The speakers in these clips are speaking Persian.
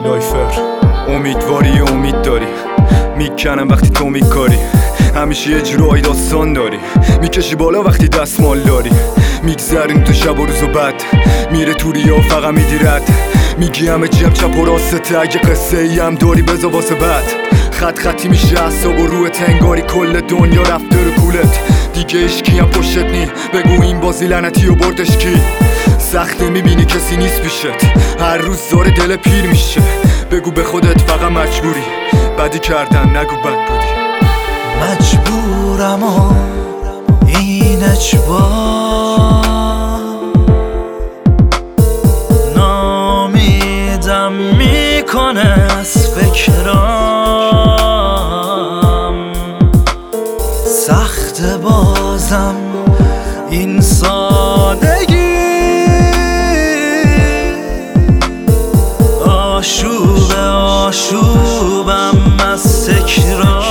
لایفر امیدواری امید داری، میکنم وقتی تو میکاری، همیشه یه جورایی داستان داری، میکشی بالا وقتی دستمال داری، میگذرین تو شب و روز و بد، میره تو ریا و فقط میدی رد، میگی همه چیم چپ و راسته، اگه قصه ای هم داری بزا واسه بد، خط خطی میشه اعصاب و روح تنگاری، کل دنیا رفته رو کولت، دیگه اشکی هم پشت نی، بگو این بازی لعنتی و بردش کی، سخته میبینی کسی نیست پیشت، هر روز داره دل پیر میشه، بگو به خودت فقط مجبوری، بدی کردن نگو بد بودی. مجبورم و این اجبار، نامیدم میکنه از فکرام، سخت بازم این سادگی، آشوبم از تکرار.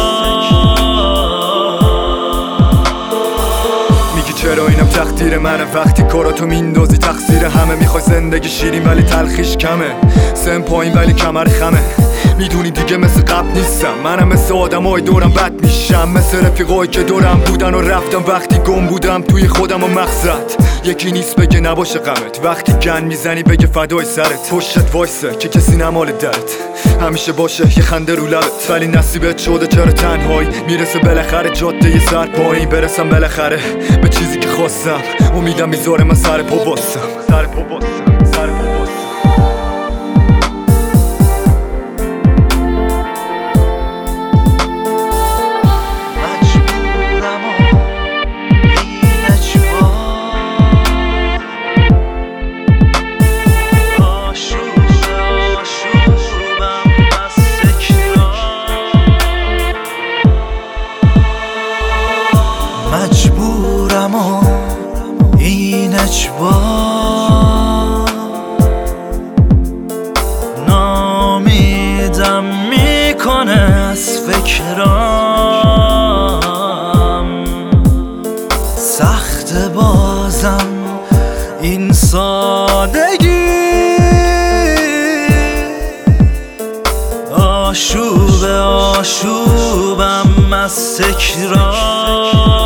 میگی چرا اینم تقدیر منه، وقتی کاراتو میندازی تقصیر همه، میخوای زندگی شیرین ولی تلخیش کمه، سن پایین ولی کمر خمه، میدونی دیگه مثل قبل نیستم، منم مثل آدمای دورم بد میشم، مثل رفیقایی که دورم بودن و رفتم، وقتی گم بودم توی خودم و مقصد، یکی نیست بگه نباشه غمت، وقتی گن میزنی بگه فدای سرت، پشتت وایسه که کسی نمال درت، همیشه باشه یه خنده رو لبت، ولی نصیبت شده چرا تنهایی، میرسه بالاخره جاده یه سر پایین، برسم بالاخره به چیزی که خواستم، امیدم میذاره من سر پا باسم. مجبورم و این اجبار، نامیدم میکنه از فکرام، سخت بازم این سادگی، آشوبم از تکرار.